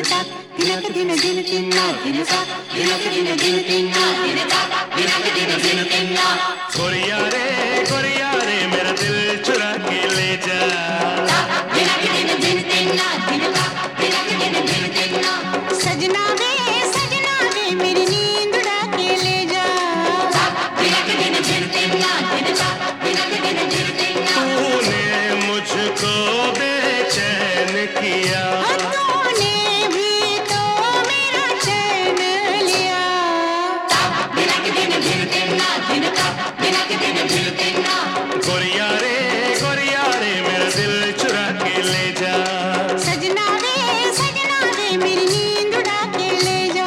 गोरिया रे मेरा दिल चुरा के ले जा। सजना वे मेरी नींद उड़ा के ले जा। तूने मुझको बेचैन किया, तूने भी तो मेरा चैन लिया। गोरिया रे मेरा दिल चुरा के ले जा। सजना वे मेरी नींद उड़ा के ले जा।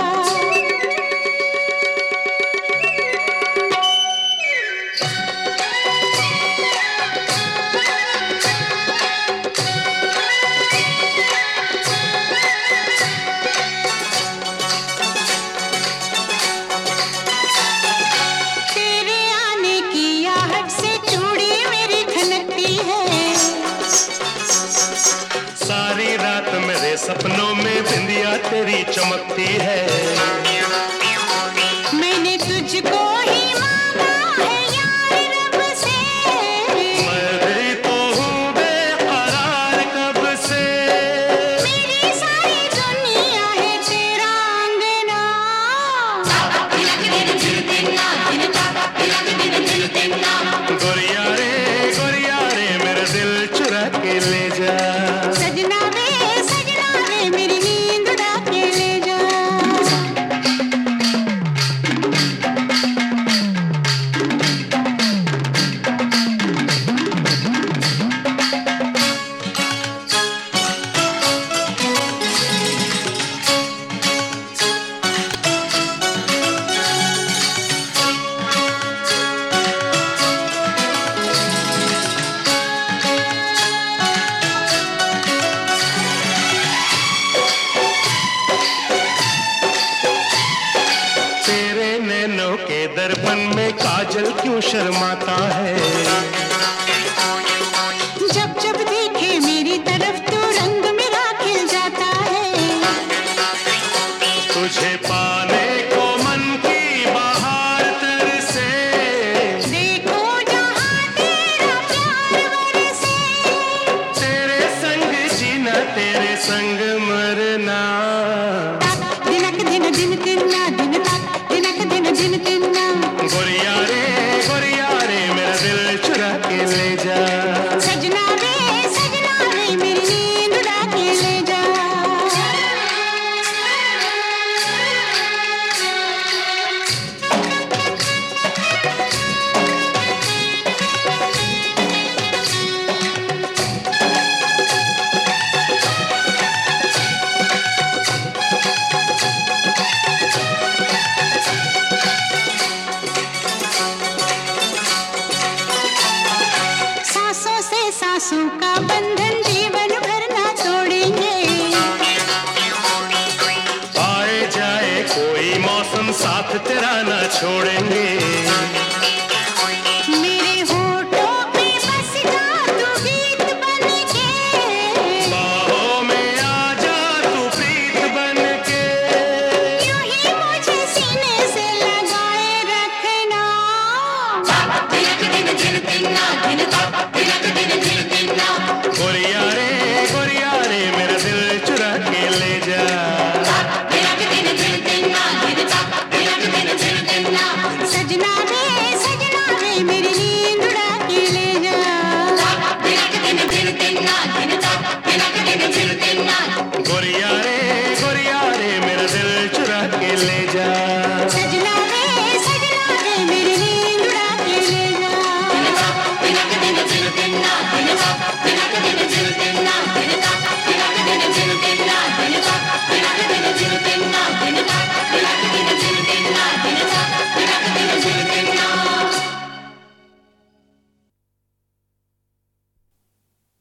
तेरे आने की आहट से चूड़ी मेरी खनकती है। सारी रात मेरे सपनों में बिंदिया तेरी चमकती है। मैंने तुझको ही मांगा है यार रब से। मैं भी तो हूँ बेकरार कब से। मेरी सारी दुनिया है तेरा अंगना। गोरिया रे मेरा दिल चुरा के ले जा। सजना वे मेरी नींद उड़ा के ले जा। तेरे नैनों के दर्पण में काजल क्यों शर्माता है। जब जब देखे मेरी तरफ तो रंग मेरा खिल जाता है। तुझे पाने को मन की बहार तरसे। देखो जहाँ तेरा प्यार बरसे। तेरे संग जीना तेरे संग मरना। दिनक दिन दिन तिन्ना दिन तक दिनक दिन दिन तिन्ना। गोरिया रे मेरा दिल चुरा के ले जा। सजना वे मेरी नींद उड़ा के ले जा। सांसों से सांसों का बंधन जीवन भर ना तोड़ेंगे। आए जाए कोई मौसम साथ तेरा ना छोड़ेंगे।